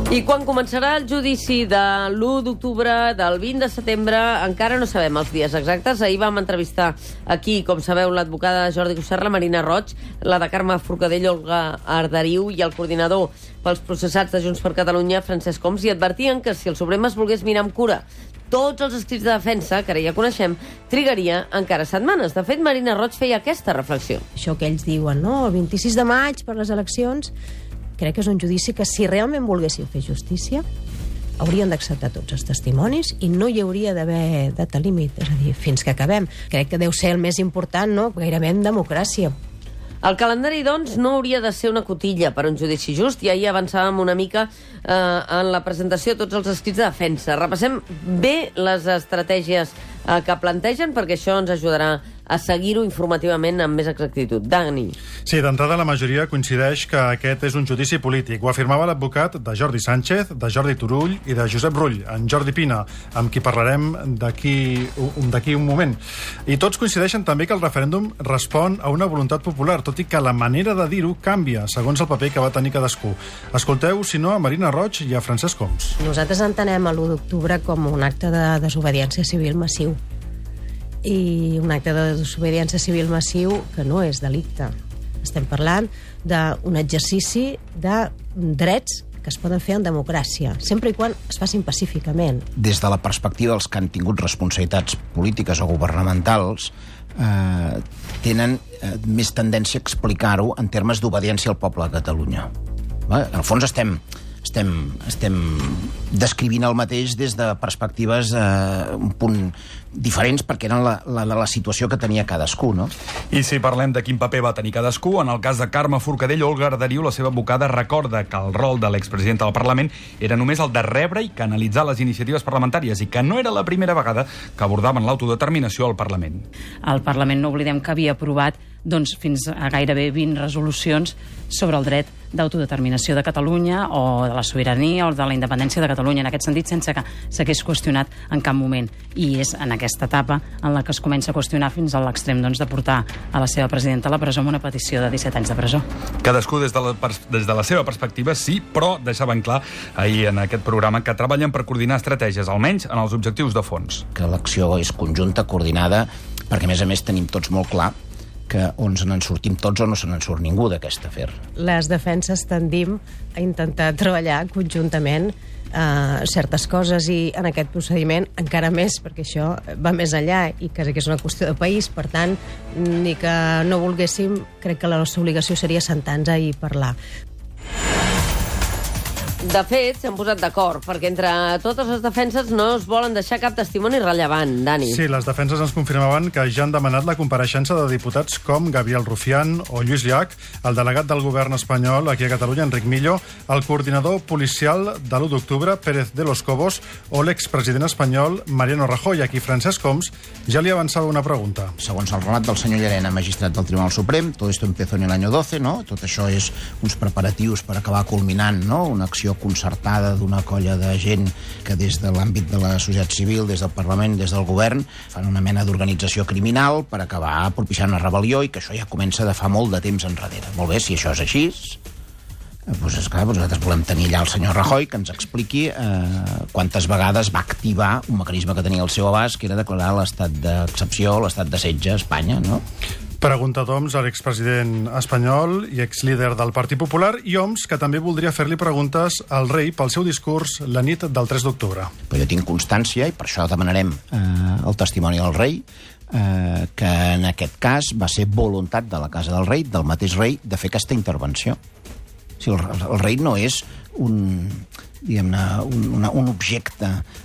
I quan començarà el judici de l'1 d'octubre, del 20 de setembre, encara no sabem els dies exactes. Ahir vam entrevistar aquí, com sabeu, l'advocada Jordi Cuixart, la Marina Roig, la de Carme Forcadell, Olga Arderiu, i el coordinador pels processats de Junts per Catalunya, Francesc Homs, i advertien que si el Suprem es volgués mirar amb cura tots els escrits de defensa, que ara ja coneixem, trigaria encara setmanes. De fet, Marina Roig feia aquesta reflexió. Això que ells diuen, no? El 26 de maig per les eleccions, crec que és un judici que, si realment volguessin fer justícia, haurien d'acceptar tots els testimonis i no hi hauria d'haver data límit, és a dir, fins que acabem. Crec que deu ser el més important, no? Gairebé en democràcia. El calendari, doncs, no hauria de ser una cotilla per a un judici just, i ahir avançàvem una mica en la presentació de tots els escrits de defensa. Repassem bé les estratègies que plantegen, perquè això ens ajudarà a seguir-ho informativament amb més exactitud. Dani. Sí, d'entrada la majoria coincideix que aquest és un judici polític. Ho afirmava l'advocat de Jordi Sánchez, de Jordi Turull i de Josep Rull, en Jordi Pina, amb qui parlarem d'aquí un moment. I tots coincideixen també que el referèndum respon a una voluntat popular, tot i que la manera de dir-ho canvia segons el paper que va tenir cadascú. Escolteu, si no, a Marina Roig i a Francesc Homs. Nosaltres entenem l'1 d'octubre com un acte de desobediència civil massiu. I un acte de desobediència civil massiu que no és delicte. Estem parlant d'un exercici de drets que es poden fer en democràcia, sempre i quan es facin pacíficament. Des de la perspectiva dels que han tingut responsabilitats polítiques o governamentals, tenen més tendència a explicar-ho en termes d'obediència al poble de Catalunya. En el fons estem descrivint el mateix des de perspectives un punt diferents, perquè eren la situació que tenia cadascú, no? I si parlem de quin paper va tenir cadascú, en el cas de Carme Forcadell, Olga Arderiu, la seva advocada, recorda que el rol de l'expresidenta del Parlament era només el de rebre i canalitzar les iniciatives parlamentàries, i que no era la primera vegada que abordaven l'autodeterminació al Parlament. El Parlament, no oblidem que havia aprovat fins a gairebé 20 resolucions sobre el dret d'autodeterminació de Catalunya o de la sobirania o de la independència de Catalunya, en aquest sentit, sense que s'hagués qüestionat en cap moment. I és en aquesta etapa en la que es comença a qüestionar fins a l'extrem de portar a la seva presidenta a la presó amb una petició de 17 anys de presó. Cadascú des de la seva perspectiva, sí, però deixaven clar ahir en aquest programa que treballen per coordinar estratègies, almenys en els objectius de fons. Que l'acció és conjunta, coordinada, perquè a més tenim tots molt clar que on se n'en sortim tots o no se n'en surt ningú d'aquest afer. Les defenses tendim a intentar treballar conjuntament certes coses, i en aquest procediment encara més, perquè això va més enllà i que és una qüestió de país. Per tant, ni que no volguéssim, crec que la nostra obligació seria sentar-nos i parlar. De fet, s'han posat d'acord, perquè entre totes les defenses no es volen deixar cap testimoni rellevant, Dani. Sí, les defenses ens confirmaven que ja han demanat la compareixença de diputats com Gabriel Rufián o Lluís Llach, el delegat del govern espanyol aquí a Catalunya, Enric Millo, el coordinador policial de l'1 d'octubre, Pérez de los Cobos, o l'expresident espanyol, Mariano Rajoy, a qui Francesc Homs ja li avançava una pregunta. Segons el relat del senyor Llarena, magistrat del Tribunal Suprem, todo esto empezó en el año 12, ¿no? Tot això és uns preparatius per acabar culminant, no? Una acció concertada d'una colla de gent que des de l'àmbit de la societat civil, des del Parlament, des del govern, fan una mena d'organització criminal per acabar propiciant una rebel·lió, i que això ja comença de fa molt de temps enrere. Molt bé, si això és així, doncs esclar, nosaltres volem tenir allà el senyor Rajoy que ens expliqui quantes vegades va activar un mecanisme que tenia al seu abast, que era declarar l'estat d'excepció, l'estat de setge a Espanya, no? Pregunta d'Homs a l'expresident espanyol i exlíder del Partit Popular, i Homs, que també voldria fer-li preguntes al rei pel seu discurs la nit del 3 d'octubre. Però jo tinc constància, i per això demanarem el testimoni del rei, que en aquest cas va ser voluntat de la Casa del Rei, del mateix rei, de fer aquesta intervenció. O sigui, el rei no és un objecte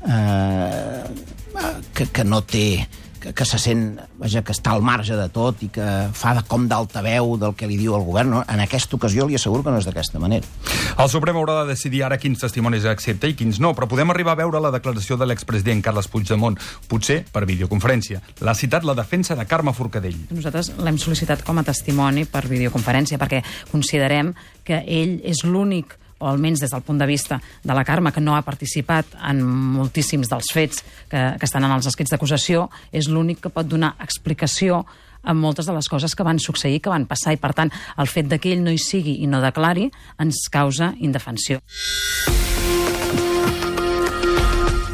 que no té, que se sent, vaja, que està al marge de tot i que fa com d'altaveu del que li diu el govern. No? En aquesta ocasió li asseguro que no és d'aquesta manera. El Suprem haurà de decidir ara quins testimonis accepta i quins no, però podem arribar a veure la declaració de l'expresident Carles Puigdemont, potser per videoconferència. L'ha citat la defensa de Carme Forcadell. Nosaltres l'hem sol·licitat com a testimoni per videoconferència, perquè considerem que ell és l'únic, o almenys des del punt de vista de la Carme, que no ha participat en moltíssims dels fets que estan en els escrits d'acusació, és l'únic que pot donar explicació a moltes de les coses que van succeir, que van passar, i per tant el fet que ell no hi sigui i no declari ens causa indefensió.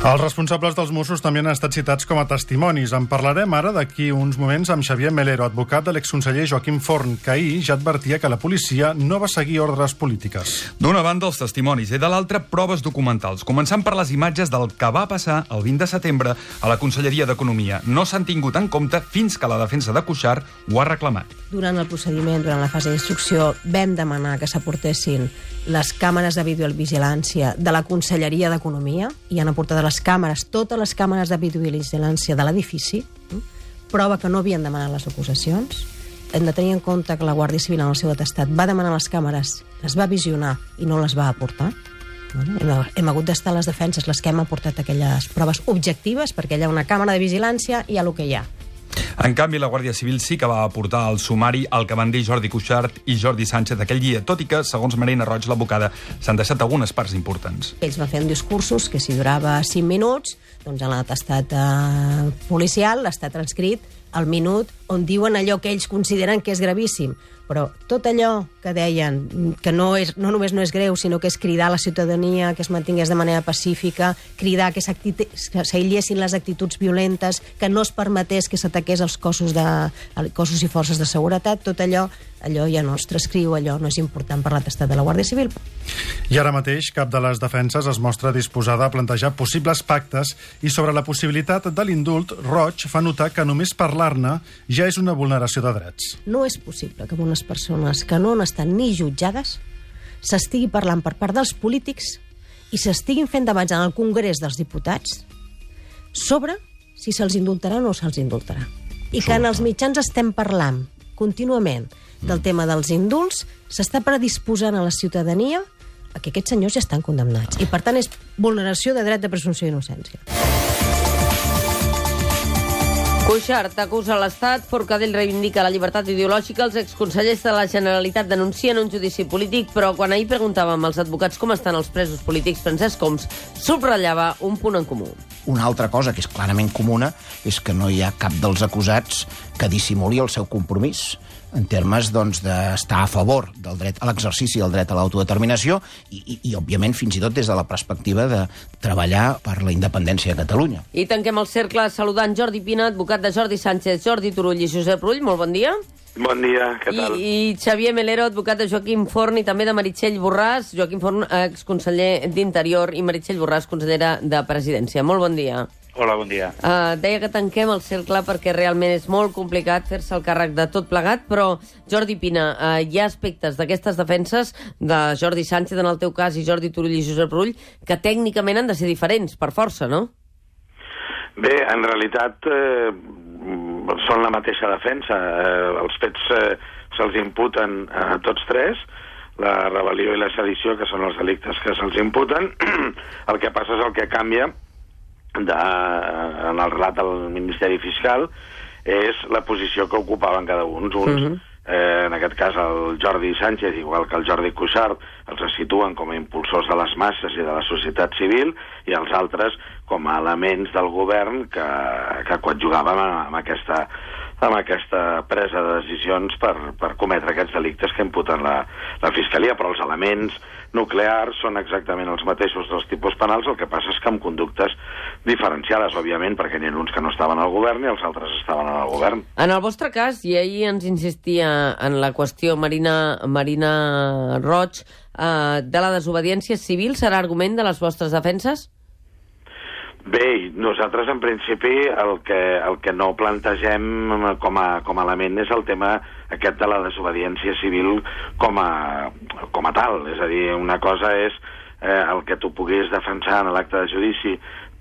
Els responsables dels Mossos també han estat citats com a testimonis. En parlarem ara d'aquí uns moments amb Xavier Melero, advocat de l'exconseller Joaquim Forn, que ahir ja advertia que la policia no va seguir ordres polítiques. D'una banda, els testimonis, i de l'altra, proves documentals. Començant per les imatges del que va passar el 20 de setembre a la Conselleria d'Economia. No s'han tingut en compte fins que la defensa de Cuixart ho ha reclamat. Durant el procediment, durant la fase d'instrucció, vam demanar que s'aportessin les càmeres de videovigilància de la Conselleria d'Economia i han aportat les càmeres, totes les càmeres de videovigilància de l'edifici, prova que no havien demanat les acusacions. Hem de tenir en compte que la Guàrdia Civil en el seu atestat va demanar les càmeres, les va visionar i no les va aportar. Hem hagut d'estar a les defenses, les que hem aportat aquelles proves objectives, perquè hi ha una càmera de vigilància i hi ha el que hi ha. En canvi, la Guàrdia Civil sí que va aportar al sumari el que van dir Jordi Cuixart i Jordi Sánchez aquell dia, tot i que, segons Marina Roig, l'advocada, s'han deixat algunes parts importants. Ells van fer un discursos que si durava 5 minuts, doncs en l'atestat policial està transcrit al minut on diuen allò que ells consideren que és gravíssim. Però tot allò que deien que no només no és greu, sinó que és cridar a la ciutadania que es mantingués de manera pacífica, cridar que s'aïllessin les actituds violentes, que no es permetés que s'ataqués els cossos i forces de seguretat, tot allò ja no es transcriu, allò no és important per l'atestat de la Guàrdia Civil. I ara mateix cap de les defenses es mostra disposada a plantejar possibles pactes i sobre la possibilitat de l'indult, Roig fa notar que només parlar-ne ja és una vulneració de drets. No és possible que amb unes persones que no han estat ni jutjades s'estigui parlant per part dels polítics i s'estiguin fent debats en el Congrés dels Diputats sobre si se'ls indultarà o no se'ls indultarà. I que en els mitjans estem parlant contínuament del tema dels indults, s'està predisposant a la ciutadania a que aquests senyors ja estan condemnats. I, per tant, és vulneració de dret de presumpció d'innocència. Cuixart acusa l'Estat, Forcadell reivindica la llibertat ideològica, els exconsellers de la Generalitat denuncien un judici polític, però quan ahir preguntàvem als advocats com estan els presos polítics, Francesc Homs subratllava un punt en comú. Una altra cosa que és clarament comuna és que no hi ha cap dels acusats que dissimuli el seu compromís en termes d'estar a favor del dret a l'exercici del dret a l'autodeterminació i, òbviament, fins i tot des de la perspectiva de treballar per la independència de Catalunya. I tanquem el cercle saludant Jordi Pina, advocat de Jordi Sánchez, Jordi Turull i Josep Rull. Molt bon dia. Bon dia, què tal? I Xavier Melero, advocat de Joaquim Forn i també de Meritxell Borràs. Joaquim Forn, exconseller d'Interior, i Meritxell Borràs, consellera de Presidència. Molt bon dia. Hola, bon dia. Deia que tanquem el cercle perquè realment és molt complicat fer-se el càrrec de tot plegat, però Jordi Pina, hi ha aspectes d'aquestes defenses de Jordi Sánchez, en el teu cas, i Jordi Turull i Josep Rull, que tècnicament han de ser diferents, per força, no? Bé, en realitat són la mateixa defensa. Els fets se'ls imputen a tots tres, la rebel·lió i la sedició, que són els delictes que se'ls imputen. El que passa és el que canvia en el relat del Ministeri Fiscal és la posició que ocupaven cada un. En aquest cas el Jordi Sánchez, igual que el Jordi Cuixart, els situen com a impulsors de les masses i de la societat civil, i els altres com a elements del govern que coadjugaven amb aquesta presa de decisions per cometre aquests delictes que imputen la Fiscalia, però els elements nuclears són exactament els mateixos dels tipus penals, el que passa és que amb conductes diferenciades, òbviament, perquè n'hi ha uns que no estaven al govern i els altres estaven al govern. En el vostre cas, i ahir ens insistia en la qüestió Marina Roig, de la desobediència civil, serà argument de les vostres defenses? Bé, nosaltres en principi el que no plantegem com a element és el tema aquest de la desobediència civil com a tal. És a dir, una cosa és el que tu puguis defensar en l'acte de judici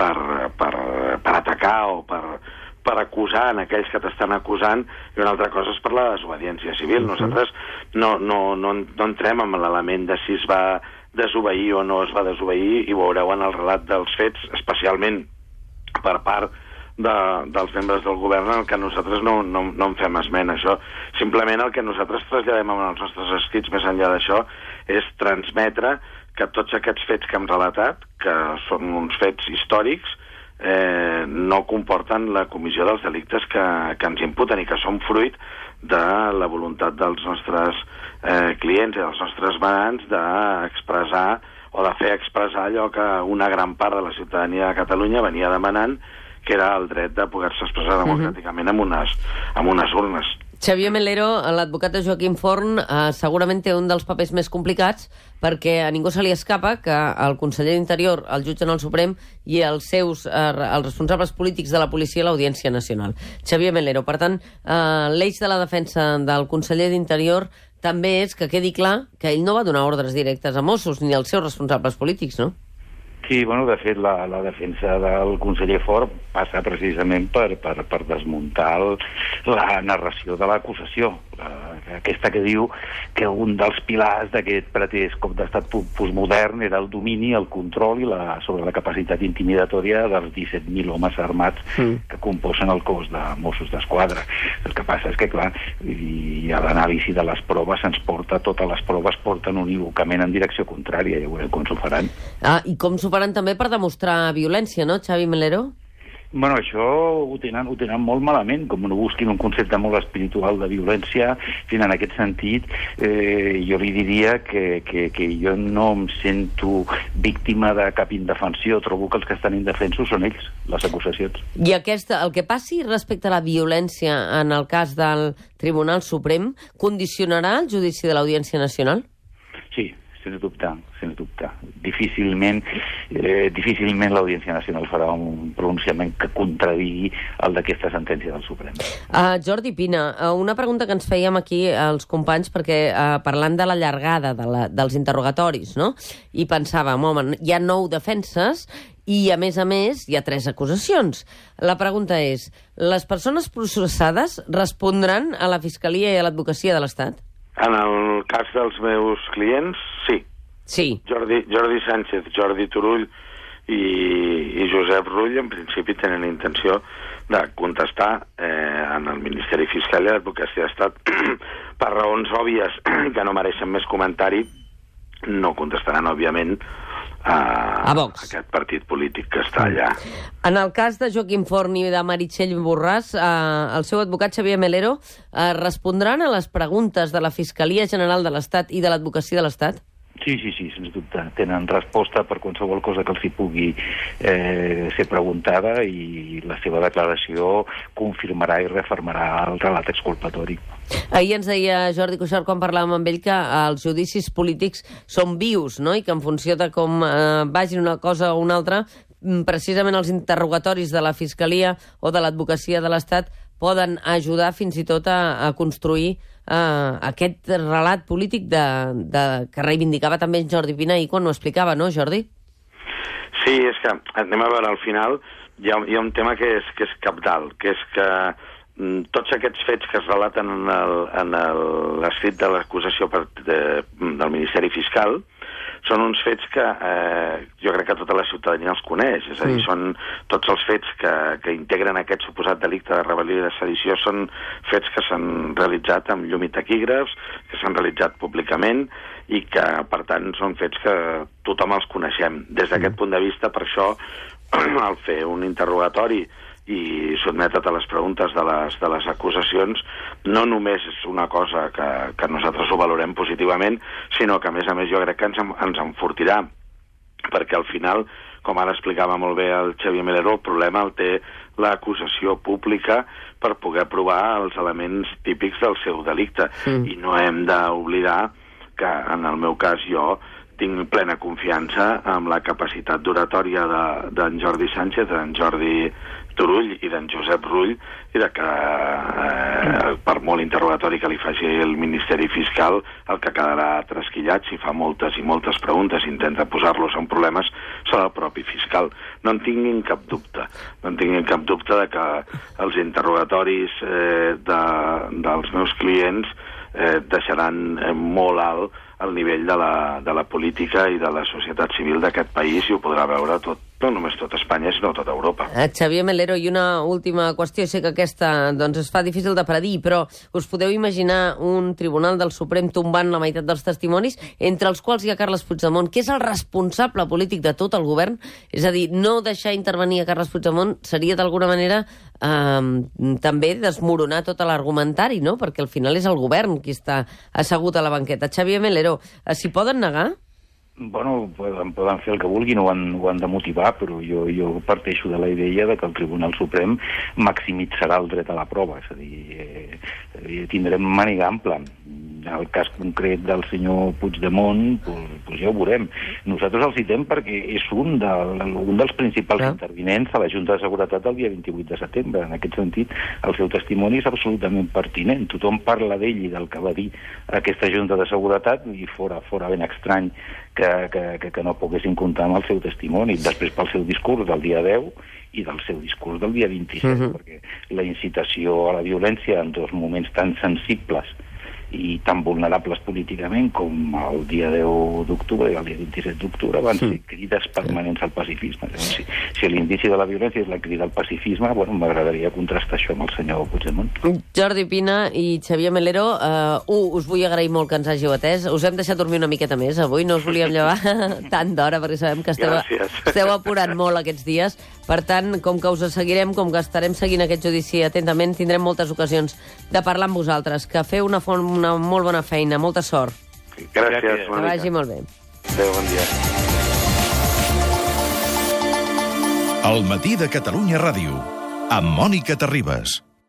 per atacar o per acusar en aquells que t'estan acusant, i una altra cosa és per la desobediència civil. Nosaltres no entrem en l'element de si es va desobeir o no es va desobeir, i ho veureu en el relat dels fets, especialment per part dels membres del govern, en el que nosaltres no en fem esment. Això, simplement el que nosaltres traslladem en els nostres escrits, més enllà d'això, és transmetre que tots aquests fets que hem relatat, que són uns fets històrics, no comporten la comissió dels delictes que ens imputen i que són fruit de la voluntat dels nostres clients i dels nostres veïns d'expressar o de fer expressar allò que una gran part de la ciutadania de Catalunya venia demanant, que era el dret de poder-se expressar democràticament amb unes urnes. Xavier Melero, l'advocat de Joaquim Forn, segurament té un dels papers més complicats perquè a ningú se li escapa que el conseller d'Interior, el jutge en el Suprem, i els responsables polítics de la policia a l'Audiència Nacional. Xavier Melero, per tant, l'eix de la defensa del conseller d'Interior també és que quedi clar que ell no va donar ordres directes a Mossos ni als seus responsables polítics, no? Sí, bueno, de fet, la defensa del conseller Forn passa precisament per desmuntar la narració de l'acusació. Aquesta que diu que un dels pilars d'aquest pretès cop d'estat postmodern era el domini, el control sobre la capacitat intimidatòria dels 17.000 homes armats que composen el cos de Mossos d'Esquadra. El que passa és que, clar, i a l'anàlisi de les proves totes les proves porten unívocament en direcció contrària, ja veurem com s'ho faran. I com s'ho faran també per demostrar violència, no, Xavi Melero? Bueno, això ho tenen molt malament, com no busquin un concepte molt espiritual de violència. En aquest sentit, jo li diria que jo no em sento víctima de cap indefensió. Trobo que els que estan indefensos són ells, les acusacions. I el que passi respecte a la violència en el cas del Tribunal Suprem condicionarà el judici de l'Audiència Nacional? Sí, sens dubte. Difícilment l'Audiència Nacional farà un pronunciament que contradigui el d'aquesta sentència del Suprem. Jordi Pina, una pregunta que ens fèiem aquí als companys, perquè parlant de la llargada dels interrogatoris, no? I pensàvem, home, hi ha 9 defenses i, a més, hi ha 3 acusacions. La pregunta és, les persones processades respondran a la Fiscalia i a l'Advocacia de l'Estat? En el cas dels meus clients, sí. Sí. Jordi Sánchez, Jordi Turull i Josep Rull, en principi, tenen intenció de contestar en el Ministeri Fiscal i l'Advocacia d'Estat per raons òbvies que no mereixen més comentari. No contestaran, òbviament, a aquest partit polític que està allà. En el cas de Joaquim Forn i de Meritxell Borràs, el seu advocat Xavier Melero respondran a les preguntes de la Fiscalia General de l'Estat i de l'Advocacia de l'Estat? Sí, sens dubte. Tenen resposta per qualsevol cosa que els hi pugui ser preguntada, i la seva declaració confirmarà i refermarà el relat exculpatori. Ahir ens deia Jordi Cuixart, quan parlàvem amb ell, que els judicis polítics són vius, no? I que en funció de com vagin una cosa o una altra, precisament els interrogatoris de la Fiscalia o de l'Advocacia de l'Estat poden ajudar fins i tot a construir aquest relat polític que reivindicava també Jordi Pina ahir quan ho explicava, no, Jordi? Sí, és que anem a veure, al final hi ha un tema que és cabdal, que és que tots aquests fets que es relaten en l'escrit de l'acusació del Ministeri Fiscal són uns fets que jo crec que tota la ciutadania els coneix. És a dir, són tots els fets que integren aquest suposat delicte de rebel·lió i de sedició, són fets que s'han realitzat amb llum i taquígrafs, que s'han realitzat públicament i que, per tant, són fets que tothom els coneixem. Des d'aquest punt de vista, per això, al fer un interrogatori i sotmetre a les preguntes de les acusacions, no només és una cosa que nosaltres ho valorem positivament, sinó que, a més, jo crec que ens enfortirà, perquè al final, com ara explicava molt bé el Xavier Melero, el problema el té l'acusació pública per poder provar els elements típics del seu delicte. I no hem d'oblidar que, en el meu cas, jo tinc plena confiança en la capacitat d'oratòria d'en Jordi Sánchez, d'en Jordi Turull i d'en Josep Rull, i de que per molt interrogatori que li faci el Ministeri Fiscal, el que quedarà trasquillat, si fa moltes i moltes preguntes i intenta posar-los en problemes, serà el propi fiscal. No en tinguin cap dubte. No en tinguin cap dubte de que els interrogatoris dels meus clients deixaran molt alt el nivell de la política i de la societat civil d'aquest país, i ho podrà veure tot, no només tot Espanya, sinó tota Europa. Xavier Melero, i una última qüestió, sé que aquesta es fa difícil de predir, però us podeu imaginar un tribunal del Suprem tombant la meitat dels testimonis, entre els quals hi ha Carles Puigdemont, que és el responsable polític de tot el govern? És a dir, no deixar intervenir a Carles Puigdemont seria d'alguna manera també desmoronar tot l'argumentari, no? Perquè al final és el govern qui està assegut a la banqueta. Xavier Melero, s'hi poden negar? Bueno, poden fer el que vulguin, ho han de motivar, però jo parteixo de la idea de que el Tribunal Suprem maximitzarà el dret a la prova, és a dir, tindrem màniga ampla. En el cas concret del senyor Puigdemont, doncs ja ho veurem. Nosaltres el citem perquè és un dels principals intervinents a la Junta de Seguretat el dia 28 de setembre. En aquest sentit, el seu testimoni és absolutament pertinent. Tothom parla d'ell i del que va dir aquesta Junta de Seguretat i fora ben estrany que no poguessin comptar amb el seu testimoni. Després pel seu discurs del dia 10 i del seu discurs del dia 27, perquè la incitació a la violència en dos moments tan sensibles i tan vulnerables políticament com el dia 10 d'octubre i el dia 27 d'octubre van ser crides permanents al pacifisme. Si l'indici de la violència és la crida al pacifisme, bueno, m'agradaria contrastar això amb el senyor Puigdemont. Jordi Pina i Xavier Melero, us vull agrair molt que ens hàgiu atès. Us hem deixat dormir una miqueta més avui, no us volíem llevar tant d'hora perquè sabem que esteu apurant molt aquests dies. Per tant, com que us seguirem, com que estarem seguint aquest judici atentament, tindrem moltes ocasions de parlar amb vosaltres. Que feu una molt bona feina, molta sort. Gràcies, Mònica. Que vagi molt bé. Adéu, bon dia. El matí de Catalunya Ràdio, amb Mònica Terribas.